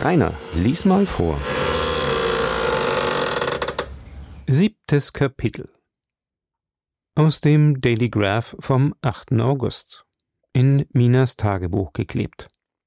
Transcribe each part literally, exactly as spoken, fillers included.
Rainer, lies mal vor. Siebtes Kapitel. Aus dem Daily Graph vom achten August. In Minas Tagebuch geklebt.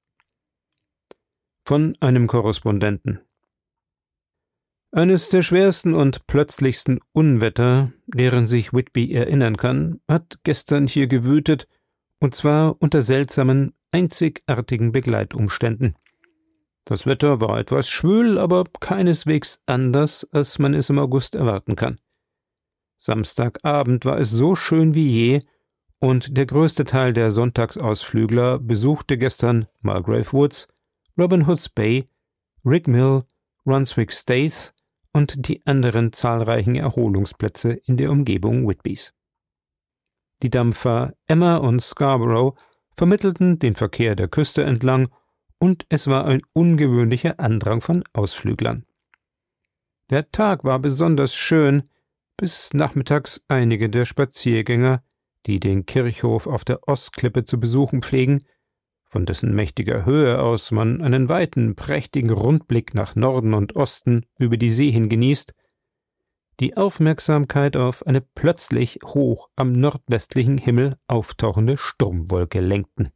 Von einem Korrespondenten. Eines der schwersten und plötzlichsten Unwetter, deren sich Whitby erinnern kann, hat gestern hier gewütet, und zwar unter seltsamen, einzigartigen Begleitumständen. Das Wetter war etwas schwül, aber keineswegs anders, als man es im August erwarten kann. Samstagabend war es so schön wie je, und der größte Teil der Sonntagsausflügler besuchte gestern Mulgrave Woods, Robin Hood's Bay, Rig Mill, Runswick Staithe und die anderen zahlreichen Erholungsplätze in der Umgebung Whitbys. Die Dampfer Emma und Scarborough vermittelten den Verkehr der Küste entlang, und es war ein ungewöhnlicher Andrang von Ausflüglern. Der Tag war besonders schön, bis nachmittags einige der Spaziergänger, die den Kirchhof auf der Ostklippe zu besuchen pflegen, von dessen mächtiger Höhe aus man einen weiten, prächtigen Rundblick nach Norden und Osten über die See hin genießt, die Aufmerksamkeit auf eine plötzlich hoch am nordwestlichen Himmel auftauchende Sturmwolke lenkten.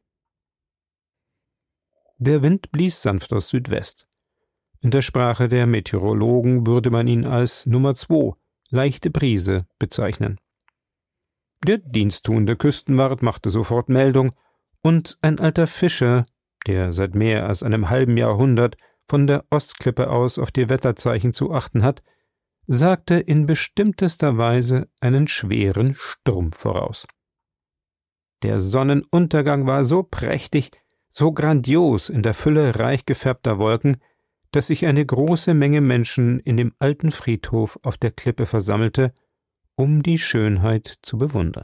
Der Wind blies sanft aus Südwest. In der Sprache der Meteorologen würde man ihn als Nummer zwei, leichte Brise, bezeichnen. Der diensttuende Küstenwart machte sofort Meldung, und ein alter Fischer, der seit mehr als einem halben Jahrhundert von der Ostklippe aus auf die Wetterzeichen zu achten hat, sagte in bestimmtester Weise einen schweren Sturm voraus. Der Sonnenuntergang war so prächtig, so grandios in der Fülle reich gefärbter Wolken, dass sich eine große Menge Menschen in dem alten Friedhof auf der Klippe versammelte, um die Schönheit zu bewundern.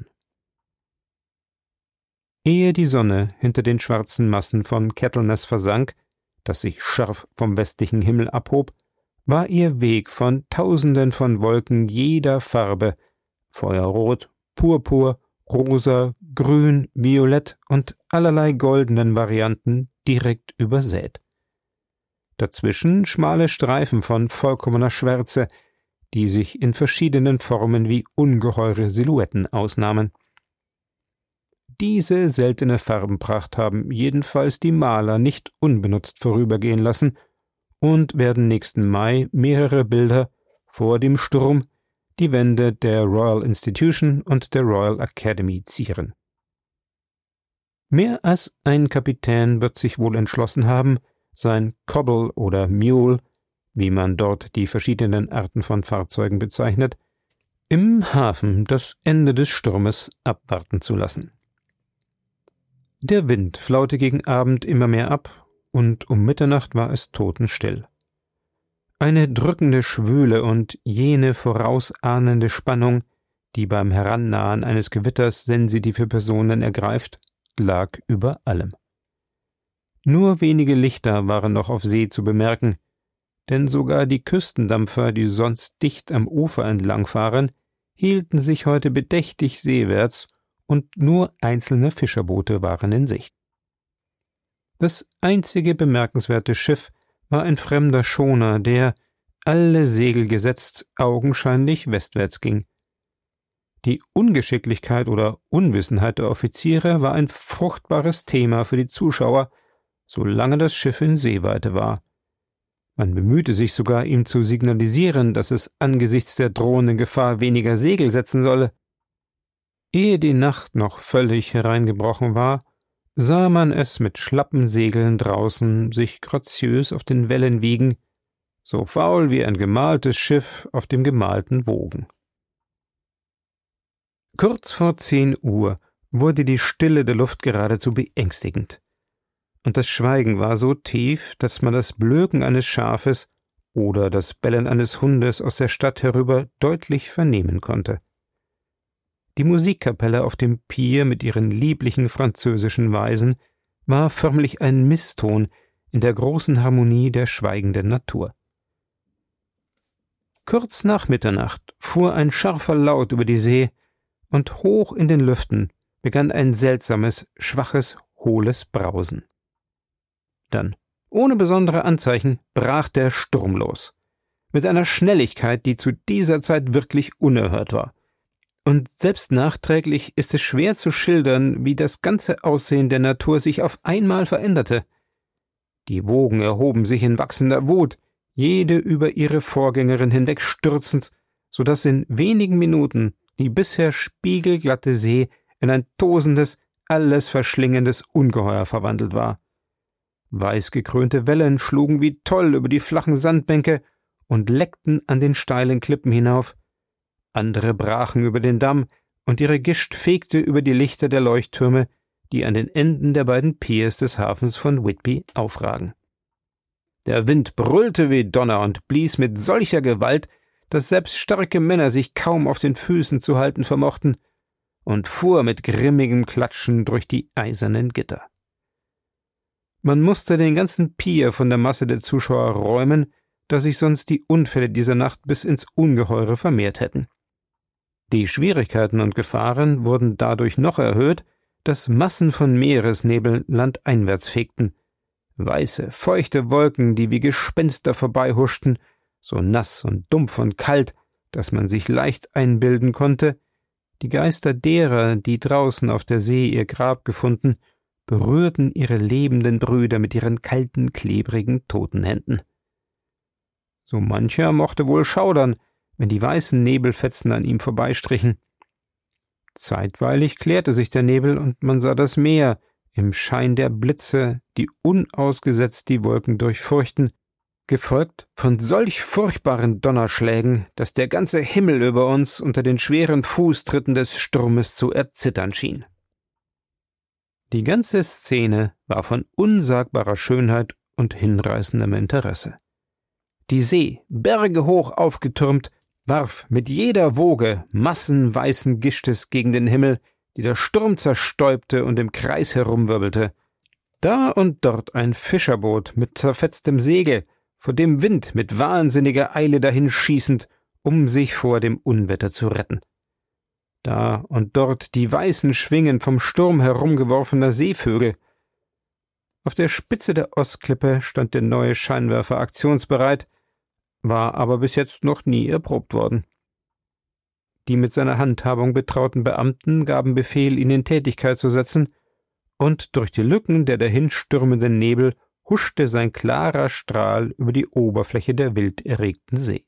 Ehe die Sonne hinter den schwarzen Massen von Kettleness versank, das sich scharf vom westlichen Himmel abhob, war ihr Weg von Tausenden von Wolken jeder Farbe, Feuerrot, Purpur, Rosa, Grün, Violett und allerlei goldenen Varianten direkt übersät. Dazwischen schmale Streifen von vollkommener Schwärze, die sich in verschiedenen Formen wie ungeheure Silhouetten ausnahmen. Diese seltene Farbenpracht haben jedenfalls die Maler nicht unbenutzt vorübergehen lassen und werden nächsten Mai mehrere Bilder vor dem Sturm die Wände der Royal Institution und der Royal Academy zieren. Mehr als ein Kapitän wird sich wohl entschlossen haben, sein Cobble oder Mule, wie man dort die verschiedenen Arten von Fahrzeugen bezeichnet, im Hafen das Ende des Sturmes abwarten zu lassen. Der Wind flaute gegen Abend immer mehr ab, und um Mitternacht war es totenstill. Eine drückende Schwüle und jene vorausahnende Spannung, die beim Herannahen eines Gewitters sensitive Personen ergreift, lag über allem. Nur wenige Lichter waren noch auf See zu bemerken, denn sogar die Küstendampfer, die sonst dicht am Ufer entlangfahren, hielten sich heute bedächtig seewärts, und nur einzelne Fischerboote waren in Sicht. Das einzige bemerkenswerte Schiff war ein fremder Schoner, der, alle Segel gesetzt, augenscheinlich westwärts ging. Die Ungeschicklichkeit oder Unwissenheit der Offiziere war ein fruchtbares Thema für die Zuschauer, solange das Schiff in Sehweite war. Man bemühte sich sogar, ihm zu signalisieren, dass es angesichts der drohenden Gefahr weniger Segel setzen solle. Ehe die Nacht noch völlig hereingebrochen war, sah man es mit schlappen Segeln draußen sich graziös auf den Wellen wiegen, so faul wie ein gemaltes Schiff auf dem gemalten Wogen. Kurz vor zehn Uhr wurde die Stille der Luft geradezu beängstigend, und das Schweigen war so tief, dass man das Blöken eines Schafes oder das Bellen eines Hundes aus der Stadt herüber deutlich vernehmen konnte. Die Musikkapelle auf dem Pier mit ihren lieblichen französischen Weisen war förmlich ein Misston in der großen Harmonie der schweigenden Natur. Kurz nach Mitternacht fuhr ein scharfer Laut über die See, und hoch in den Lüften begann ein seltsames, schwaches, hohles Brausen. Dann Ohne besondere Anzeichen brach der Sturm los. Mit einer Schnelligkeit, die zu dieser Zeit wirklich unerhört war. Und selbst nachträglich ist es schwer zu schildern, wie das ganze Aussehen der Natur sich auf einmal veränderte. Die Wogen erhoben sich in wachsender Wut, jede über ihre Vorgängerin hinweg stürzend, so dass in wenigen Minuten die bisher spiegelglatte See in ein tosendes, alles verschlingendes Ungeheuer verwandelt war. Weißgekrönte Wellen schlugen wie toll über die flachen Sandbänke und leckten an den steilen Klippen hinauf. Andere brachen über den Damm, und ihre Gischt fegte über die Lichter der Leuchttürme, die an den Enden der beiden Piers des Hafens von Whitby aufragen. Der Wind brüllte wie Donner und blies mit solcher Gewalt, dass selbst starke Männer sich kaum auf den Füßen zu halten vermochten, und fuhr mit grimmigem Klatschen durch die eisernen Gitter. Man musste den ganzen Pier von der Masse der Zuschauer räumen, da sich sonst die Unfälle dieser Nacht bis ins Ungeheure vermehrt hätten. Die Schwierigkeiten und Gefahren wurden dadurch noch erhöht, dass Massen von Meeresnebel landeinwärts fegten, weiße, feuchte Wolken, die wie Gespenster vorbeihuschten, so nass und dumpf und kalt, dass man sich leicht einbilden konnte, die Geister derer, die draußen auf der See ihr Grab gefunden, berührten ihre lebenden Brüder mit ihren kalten, klebrigen Totenhänden. So mancher mochte wohl schaudern, wenn die weißen Nebelfetzen an ihm vorbeistrichen. Zeitweilig klärte sich der Nebel und man sah das Meer im Schein der Blitze, die unausgesetzt die Wolken durchfurchten, gefolgt von solch furchtbaren Donnerschlägen, dass der ganze Himmel über uns unter den schweren Fußtritten des Sturmes zu erzittern schien. Die ganze Szene war von unsagbarer Schönheit und hinreißendem Interesse. Die See, bergehoch aufgetürmt, warf mit jeder Woge Massen weißen Gisches gegen den Himmel, die der Sturm zerstäubte und im Kreis herumwirbelte. Da und dort ein Fischerboot mit zerfetztem Segel, vor dem Wind mit wahnsinniger Eile dahinschießend, um sich vor dem Unwetter zu retten. Da und dort die weißen Schwingen vom Sturm herumgeworfener Seevögel. Auf der Spitze der Ostklippe stand der neue Scheinwerfer aktionsbereit, war aber bis jetzt noch nie erprobt worden. Die mit seiner Handhabung betrauten Beamten gaben Befehl, ihn in Tätigkeit zu setzen, und durch die Lücken der dahinstürmenden Nebel huschte sein klarer Strahl über die Oberfläche der wild erregten See.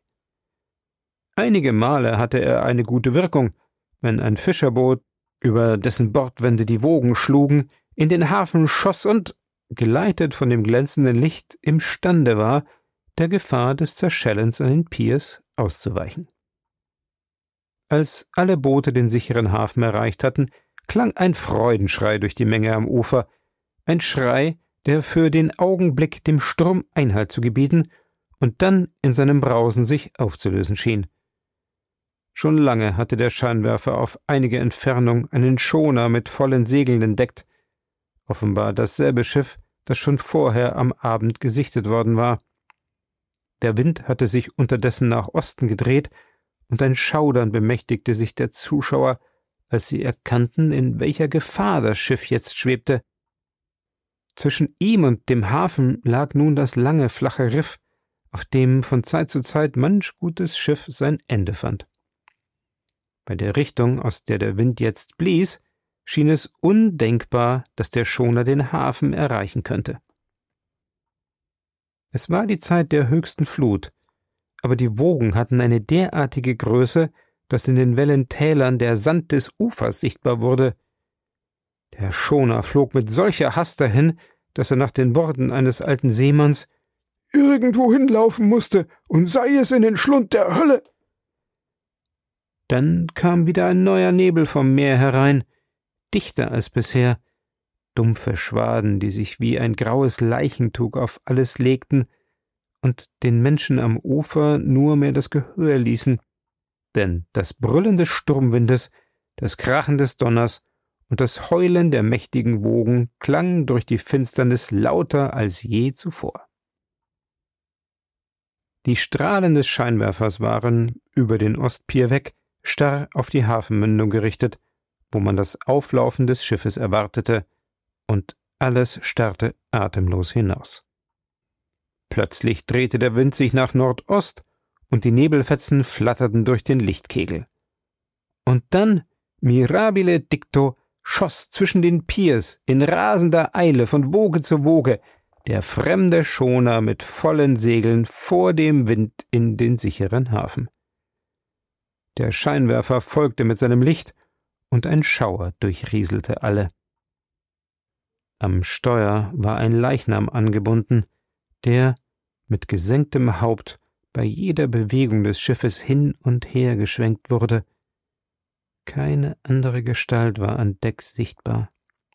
Einige Male hatte er eine gute Wirkung, wenn ein Fischerboot, über dessen Bordwände die Wogen schlugen, in den Hafen schoss und, geleitet von dem glänzenden Licht, imstande war, der Gefahr des Zerschellens an den Piers auszuweichen. Als alle Boote den sicheren Hafen erreicht hatten, klang ein Freudenschrei durch die Menge am Ufer, ein Schrei, der für den Augenblick dem Sturm Einhalt zu gebieten und dann in seinem Brausen sich aufzulösen schien. Schon lange hatte der Scheinwerfer auf einige Entfernung einen Schoner mit vollen Segeln entdeckt, offenbar dasselbe Schiff, das schon vorher am Abend gesichtet worden war. Der Wind hatte sich unterdessen nach Osten gedreht, und ein Schaudern bemächtigte sich der Zuschauer, als sie erkannten, in welcher Gefahr das Schiff jetzt schwebte. Zwischen ihm und dem Hafen lag nun das lange, flache Riff, auf dem von Zeit zu Zeit manch gutes Schiff sein Ende fand. Bei der Richtung, aus der der Wind jetzt blies, schien es undenkbar, dass der Schoner den Hafen erreichen könnte. Es war die Zeit der höchsten Flut, aber die Wogen hatten eine derartige Größe, dass in den Wellentälern der Sand des Ufers sichtbar wurde. Der Schoner flog mit solcher Hast dahin, dass er nach den Worten eines alten Seemanns »irgendwo hinlaufen musste, und sei es in den Schlund der Hölle«. Dann kam wieder ein neuer Nebel vom Meer herein, dichter als bisher, dumpfe Schwaden, die sich wie ein graues Leichentuch auf alles legten und den Menschen am Ufer nur mehr das Gehör ließen, denn das Brüllen des Sturmwindes, das Krachen des Donners und das Heulen der mächtigen Wogen klang durch die Finsternis lauter als je zuvor. Die Strahlen des Scheinwerfers waren, über den Ostpier weg, starr auf die Hafenmündung gerichtet, wo man das Auflaufen des Schiffes erwartete, und alles starrte atemlos hinaus. Plötzlich drehte der Wind sich nach Nordost und die Nebelfetzen flatterten durch den Lichtkegel. Und dann, mirabile dicto, schoss zwischen den Piers in rasender Eile von Woge zu Woge der fremde Schoner mit vollen Segeln vor dem Wind in den sicheren Hafen. Der Scheinwerfer folgte mit seinem Licht, und ein Schauer durchrieselte alle. Am Steuer war ein Leichnam angebunden, der, mit gesenktem Haupt, bei jeder Bewegung des Schiffes hin und her geschwenkt wurde. Keine andere Gestalt war an Deck sichtbar.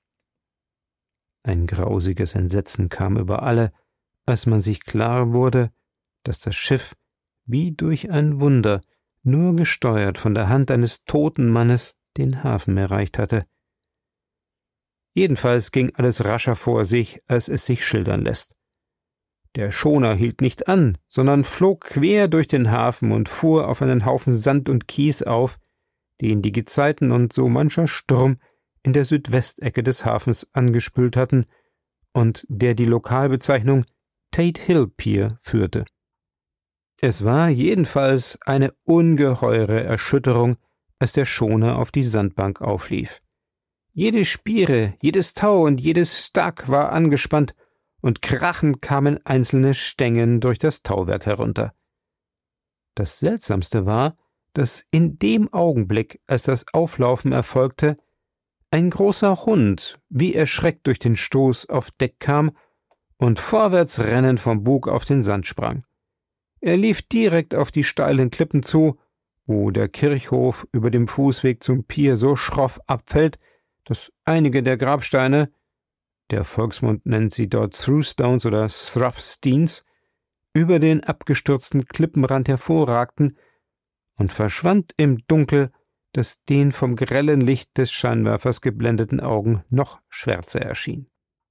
Ein grausiges Entsetzen kam über alle, als man sich klar wurde, dass das Schiff, wie durch ein Wunder, nur gesteuert von der Hand eines toten Mannes, den Hafen erreicht hatte. Jedenfalls ging alles rascher vor sich, als es sich schildern lässt. Der Schoner hielt nicht an, sondern flog quer durch den Hafen und fuhr auf einen Haufen Sand und Kies auf, den die Gezeiten und so mancher Sturm in der Südwestecke des Hafens angespült hatten und der die Lokalbezeichnung Tate Hill Pier führte. Es war jedenfalls eine ungeheure Erschütterung, als der Schoner auf die Sandbank auflief. Jede Spiere, jedes Tau und jedes Stag war angespannt, und krachend kamen einzelne Stängen durch das Tauwerk herunter. Das Seltsamste war, dass in dem Augenblick, als das Auflaufen erfolgte, ein großer Hund, wie erschreckt durch den Stoß, auf Deck kam und vorwärts rennend vom Bug auf den Sand sprang. Er lief direkt auf die steilen Klippen zu, wo der Kirchhof über dem Fußweg zum Pier so schroff abfällt, dass einige der Grabsteine, der Volksmund nennt sie dort Thrustones oder Thruffsteins, über den abgestürzten Klippenrand hervorragten und verschwand im Dunkel, das den vom grellen Licht des Scheinwerfers geblendeten Augen noch schwärzer erschien.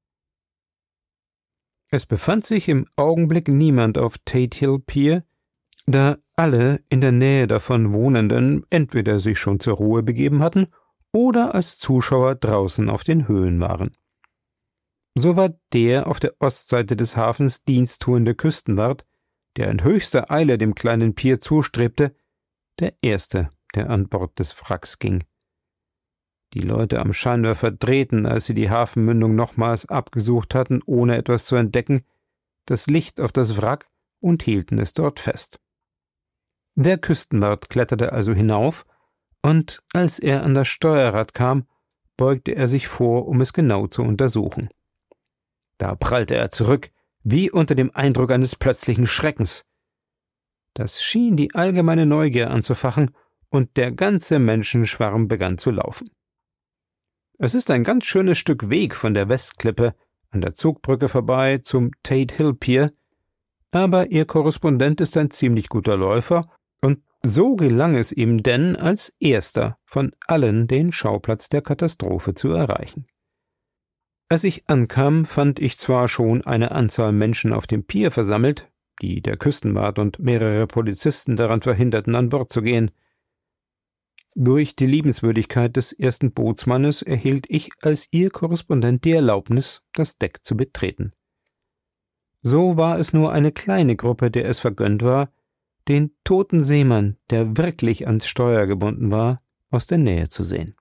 Es befand sich im Augenblick niemand auf Tate Hill Pier, da alle in der Nähe davon Wohnenden entweder sich schon zur Ruhe begeben hatten oder als Zuschauer draußen auf den Höhen waren. So war der auf der Ostseite des Hafens diensttuende Küstenwart, der in höchster Eile dem kleinen Pier zustrebte, der Erste, der an Bord des Wracks ging. Die Leute am Scheinwerfer drehten, als sie die Hafenmündung nochmals abgesucht hatten, ohne etwas zu entdecken, das Licht auf das Wrack und hielten es dort fest. Der Küstenwart kletterte also hinauf, und als er an das Steuerrad kam, beugte er sich vor, um es genau zu untersuchen. Da prallte er zurück, wie unter dem Eindruck eines plötzlichen Schreckens. Das schien die allgemeine Neugier anzufachen, und der ganze Menschenschwarm begann zu laufen. Es ist ein ganz schönes Stück Weg von der Westklippe an der Zugbrücke vorbei zum Tate Hill Pier, aber ihr Korrespondent ist ein ziemlich guter Läufer, und so gelang es ihm denn als erster von allen den Schauplatz der Katastrophe zu erreichen. Als ich ankam, fand ich zwar schon eine Anzahl Menschen auf dem Pier versammelt, die der Küstenwart und mehrere Polizisten daran verhinderten, an Bord zu gehen. Durch die Liebenswürdigkeit des ersten Bootsmannes erhielt ich als ihr Korrespondent die Erlaubnis, das Deck zu betreten. So war es nur eine kleine Gruppe, der es vergönnt war, den toten Seemann, der wirklich ans Steuer gebunden war, aus der Nähe zu sehen.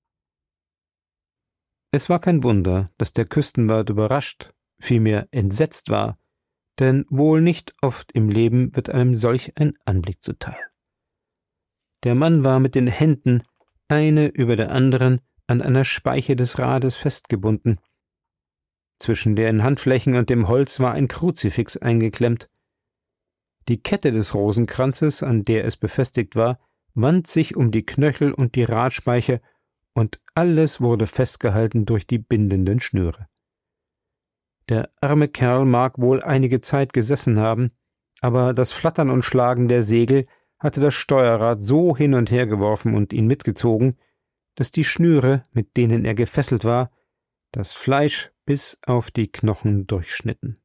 Es war kein Wunder, dass der Küstenwart überrascht, vielmehr entsetzt war, denn wohl nicht oft im Leben wird einem solch ein Anblick zuteil. Der Mann war mit den Händen, eine über der anderen, an einer Speiche des Rades festgebunden. Zwischen den Handflächen und dem Holz war ein Kruzifix eingeklemmt. Die Kette des Rosenkranzes, an der es befestigt war, wand sich um die Knöchel und die Radspeiche, und alles wurde festgehalten durch die bindenden Schnüre. Der arme Kerl mag wohl einige Zeit gesessen haben, aber das Flattern und Schlagen der Segel hatte das Steuerrad so hin und her geworfen und ihn mitgezogen, dass die Schnüre, mit denen er gefesselt war, das Fleisch bis auf die Knochen durchschnitten.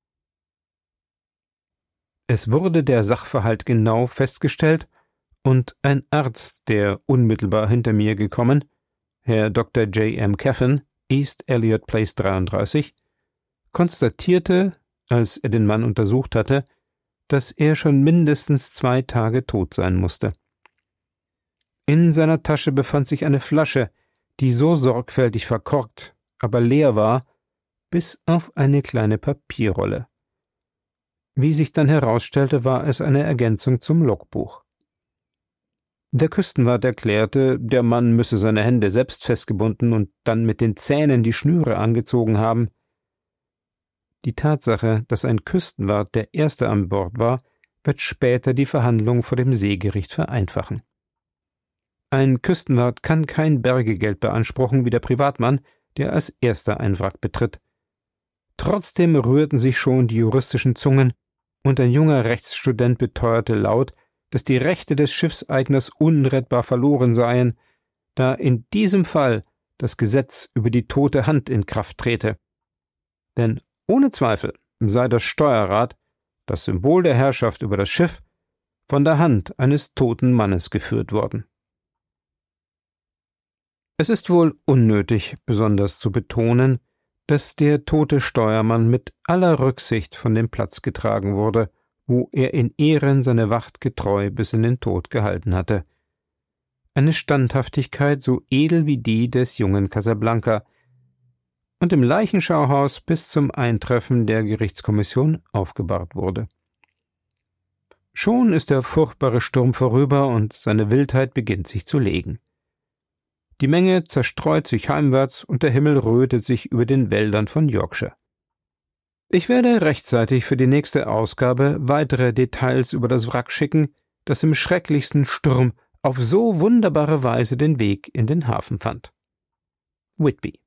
Es wurde der Sachverhalt genau festgestellt, und ein Arzt, der unmittelbar hinter mir gekommen, Herr Doktor J M Caffin, East Elliot Place dreiunddreißig, konstatierte, als er den Mann untersucht hatte, dass er schon mindestens zwei Tage tot sein musste. In seiner Tasche befand sich eine Flasche, die so sorgfältig verkorkt, aber leer war, bis auf eine kleine Papierrolle. Wie sich dann herausstellte, war es eine Ergänzung zum Logbuch. Der Küstenwart erklärte, der Mann müsse seine Hände selbst festgebunden und dann mit den Zähnen die Schnüre angezogen haben. Die Tatsache, dass ein Küstenwart der Erste an Bord war, wird später die Verhandlungen vor dem Seegericht vereinfachen. Ein Küstenwart kann kein Bergegeld beanspruchen wie der Privatmann, der als Erster ein Wrack betritt. Trotzdem rührten sich schon die juristischen Zungen, und ein junger Rechtsstudent beteuerte laut, dass die Rechte des Schiffseigners unrettbar verloren seien, da in diesem Fall das Gesetz über die tote Hand in Kraft trete. Denn ohne Zweifel sei das Steuerrad, das Symbol der Herrschaft über das Schiff, von der Hand eines toten Mannes geführt worden. Es ist wohl unnötig, besonders zu betonen, dass der tote Steuermann mit aller Rücksicht von dem Platz getragen wurde, wo er in Ehren seine Wacht getreu bis in den Tod gehalten hatte. Eine Standhaftigkeit so edel wie die des jungen Casablanca, und im Leichenschauhaus bis zum Eintreffen der Gerichtskommission aufgebahrt wurde. Schon ist der furchtbare Sturm vorüber und seine Wildheit beginnt sich zu legen. Die Menge zerstreut sich heimwärts und der Himmel rötet sich über den Wäldern von Yorkshire. Ich werde rechtzeitig für die nächste Ausgabe weitere Details über das Wrack schicken, das im schrecklichsten Sturm auf so wunderbare Weise den Weg in den Hafen fand. Whitby.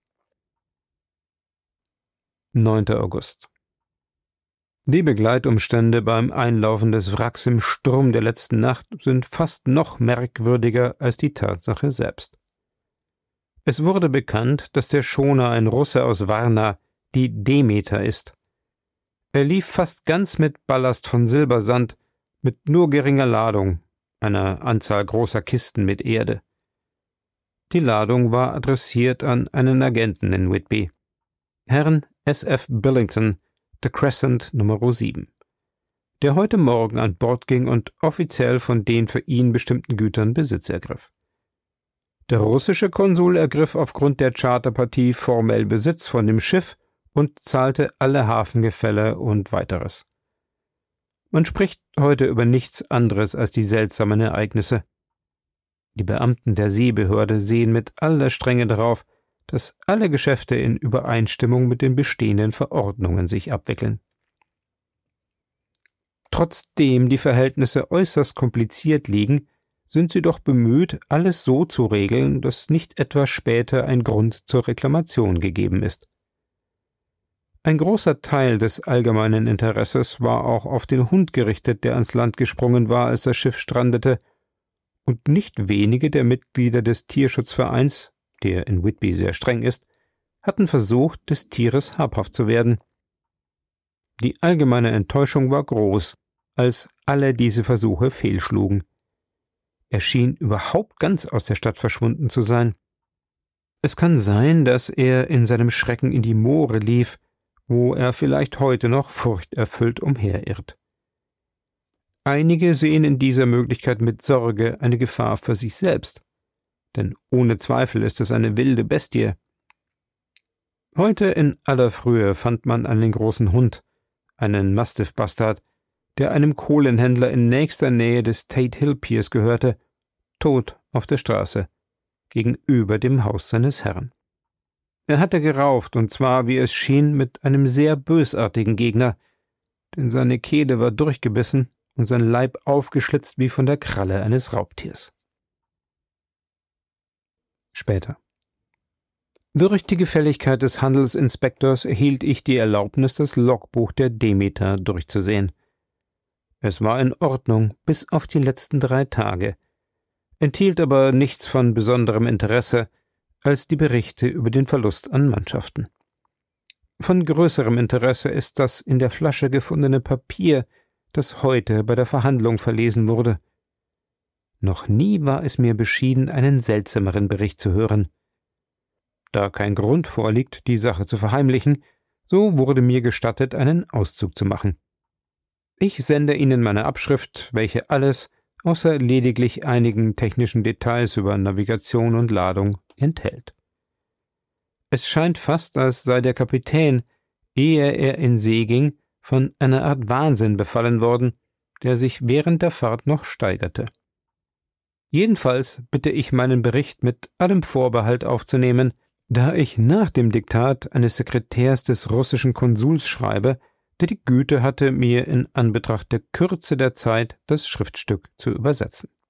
neunter August. Die Begleitumstände beim Einlaufen des Wracks im Sturm der letzten Nacht sind fast noch merkwürdiger als die Tatsache selbst. Es wurde bekannt, dass der Schoner ein Russe aus Varna, die Demeter ist. Er lief fast ganz mit Ballast von Silbersand, mit nur geringer Ladung, einer Anzahl großer Kisten mit Erde. Die Ladung war adressiert an einen Agenten in Whitby, Herrn S F Billington, The Crescent Nummer sieben, der heute Morgen an Bord ging und offiziell von den für ihn bestimmten Gütern Besitz ergriff. Der russische Konsul ergriff aufgrund der Charterpartie formell Besitz von dem Schiff und zahlte alle Hafengefälle und weiteres. Man spricht heute über nichts anderes als die seltsamen Ereignisse. Die Beamten der Seebehörde sehen mit aller Strenge darauf, dass alle Geschäfte in Übereinstimmung mit den bestehenden Verordnungen sich abwickeln. Trotzdem die Verhältnisse äußerst kompliziert liegen, sind sie doch bemüht, alles so zu regeln, dass nicht etwa später ein Grund zur Reklamation gegeben ist. Ein großer Teil des allgemeinen Interesses war auch auf den Hund gerichtet, der ans Land gesprungen war, als das Schiff strandete, und nicht wenige der Mitglieder des Tierschutzvereins, der in Whitby sehr streng ist, hatten versucht, des Tieres habhaft zu werden. Die allgemeine Enttäuschung war groß, als alle diese Versuche fehlschlugen. Er schien überhaupt ganz aus der Stadt verschwunden zu sein. Es kann sein, dass er in seinem Schrecken in die Moore lief, wo er vielleicht heute noch furchterfüllt umherirrt. Einige sehen in dieser Möglichkeit mit Sorge eine Gefahr für sich selbst, denn ohne Zweifel ist es eine wilde Bestie. Heute in aller Frühe fand man einen großen Hund, einen Mastiff-Bastard, der einem Kohlenhändler in nächster Nähe des Tate Hill Piers gehörte, tot auf der Straße, gegenüber dem Haus seines Herrn. Er hatte gerauft, und zwar, wie es schien, mit einem sehr bösartigen Gegner, denn seine Kehle war durchgebissen und sein Leib aufgeschlitzt wie von der Kralle eines Raubtiers. Später. Durch die Gefälligkeit des Handelsinspektors erhielt ich die Erlaubnis, das Logbuch der Demeter durchzusehen. Es war in Ordnung bis auf die letzten drei Tage, enthielt aber nichts von besonderem Interesse als die Berichte über den Verlust an Mannschaften. Von größerem Interesse ist das in der Flasche gefundene Papier, das heute bei der Verhandlung verlesen wurde. Noch nie war es mir beschieden, einen seltsameren Bericht zu hören. Da kein Grund vorliegt, die Sache zu verheimlichen, So wurde mir gestattet, einen Auszug zu machen. Ich sende Ihnen meine Abschrift, welche alles, außer lediglich einigen technischen Details über Navigation und Ladung, enthält. Es scheint fast, als sei der Kapitän, ehe er in See ging, von einer Art Wahnsinn befallen worden, der sich während der Fahrt noch steigerte. Jedenfalls bitte ich meinen Bericht mit allem Vorbehalt aufzunehmen, da ich nach dem Diktat eines Sekretärs des russischen Konsuls schreibe, der die Güte hatte, mir in Anbetracht der Kürze der Zeit das Schriftstück zu übersetzen.